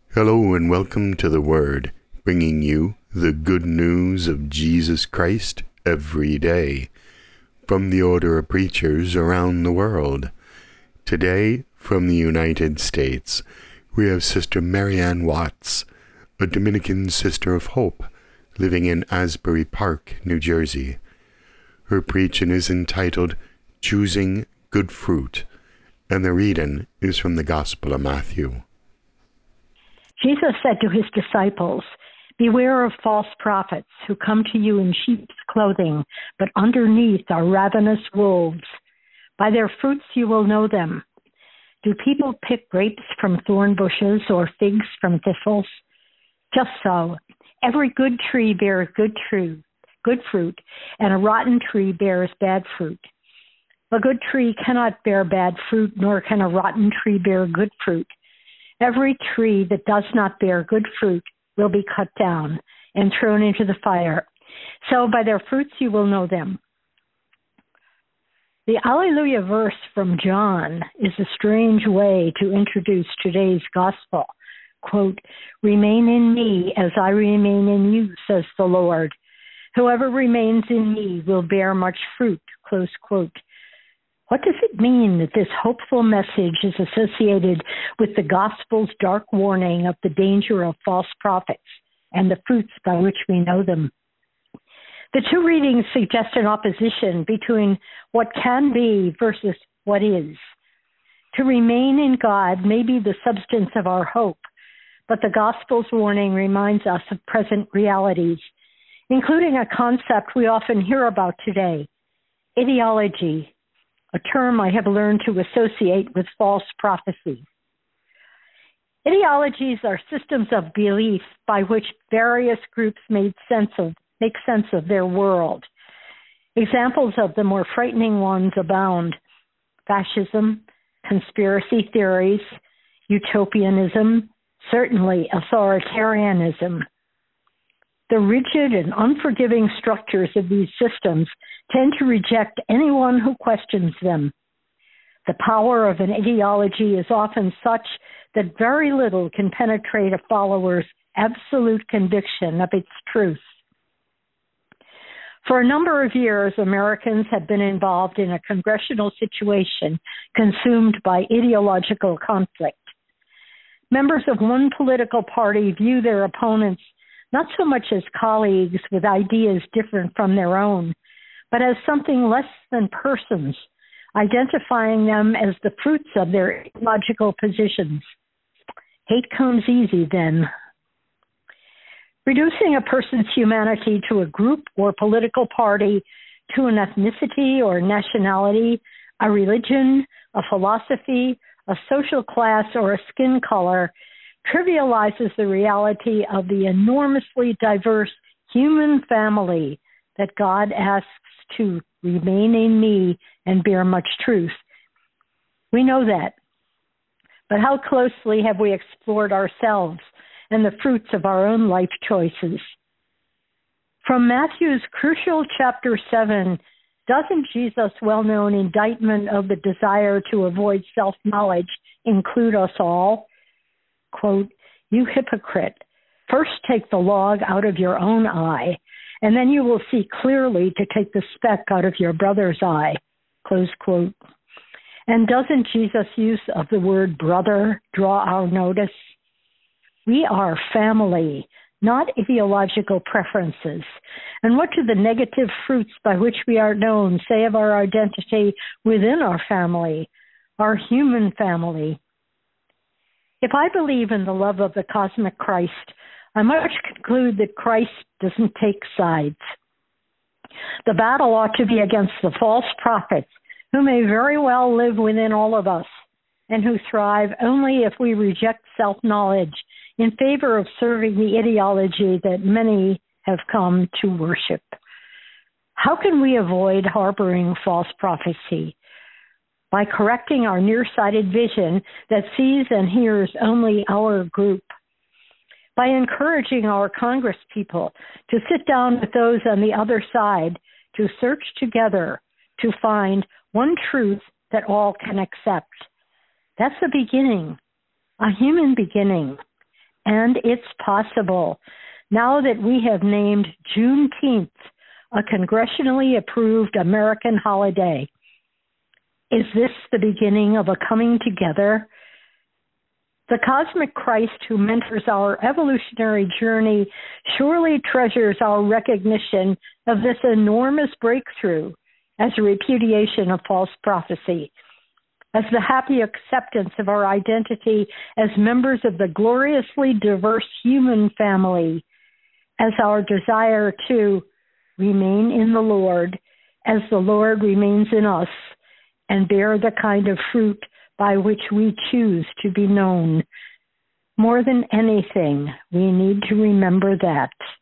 Hello and welcome to The Word, bringing you the good news of Jesus Christ every day from the Order of Preachers around the world. Today, from the United States, we have Sister Marianne Watts, a Dominican Sister of Hope, living in Asbury Park, New Jersey. Her preaching is entitled Choosing Good Fruit, and the reading is from the Gospel of Matthew. Jesus said to his disciples, "Beware of false prophets who come to you in sheep's clothing, but underneath are ravenous wolves. By their fruits you will know them. Do people pick grapes from thorn bushes or figs from thistles? Just so, every good tree bears good fruit, and a rotten tree bears bad fruit. A good tree cannot bear bad fruit, nor can a rotten tree bear good fruit. Every tree that does not bear good fruit will be cut down and thrown into the fire. So by their fruits you will know them." The Alleluia verse from John is a strange way to introduce today's gospel. Quote, "Remain in me as I remain in you, says the Lord. Whoever remains in me will bear much fruit." Close quote. What does it mean that this hopeful message is associated with the gospel's dark warning of the danger of false prophets and the fruits by which we know them? The two readings suggest an opposition between what can be versus what is. To remain in God may be the substance of our hope, but the gospel's warning reminds us of present realities, including a concept we often hear about today, ideology, a term I have learned to associate with false prophecy. Ideologies are systems of belief by which various groups make sense of their world. Examples of the more frightening ones abound: fascism, conspiracy theories, utopianism, certainly authoritarianism. The rigid and unforgiving structures of these systems tend to reject anyone who questions them. The power of an ideology is often such that very little can penetrate a follower's absolute conviction of its truth. For a number of years, Americans have been involved in a congressional situation consumed by ideological conflict. Members of one political party view their opponents not so much as colleagues with ideas different from their own, but as something less than persons, identifying them as the fruits of their ideological positions. Hate comes easy then. Reducing a person's humanity to a group or political party, to an ethnicity or nationality, a religion, a philosophy, a social class, or a skin color trivializes the reality of the enormously diverse human family that God asks to remain in me and bear much truth. We know that. But how closely have we explored ourselves and the fruits of our own life choices? From Matthew's crucial chapter 7, doesn't Jesus' well-known indictment of the desire to avoid self-knowledge include us all? Quote, "You hypocrite, first take the log out of your own eye, and then you will see clearly to take the speck out of your brother's eye." Close quote. And doesn't Jesus' use of the word brother draw our notice? We are family, not ideological preferences. And what do the negative fruits by which we are known say of our identity within our family, our human family? If I believe in the love of the cosmic Christ, I must conclude that Christ doesn't take sides. The battle ought to be against the false prophets, who may very well live within all of us, and who thrive only if we reject self-knowledge in favor of serving the ideology that many have come to worship. How can we avoid harboring false prophecy? By correcting our nearsighted vision that sees and hears only our group. By encouraging our Congress people to sit down with those on the other side, to search together, to find one truth that all can accept. That's a beginning, a human beginning. And it's possible. Now that we have named Juneteenth a congressionally approved American holiday, is this the beginning of a coming together? The cosmic Christ who mentors our evolutionary journey surely treasures our recognition of this enormous breakthrough as a repudiation of false prophecy, as the happy acceptance of our identity as members of the gloriously diverse human family, as our desire to remain in the Lord as the Lord remains in us, and bear the kind of fruit by which we choose to be known. More than anything, we need to remember that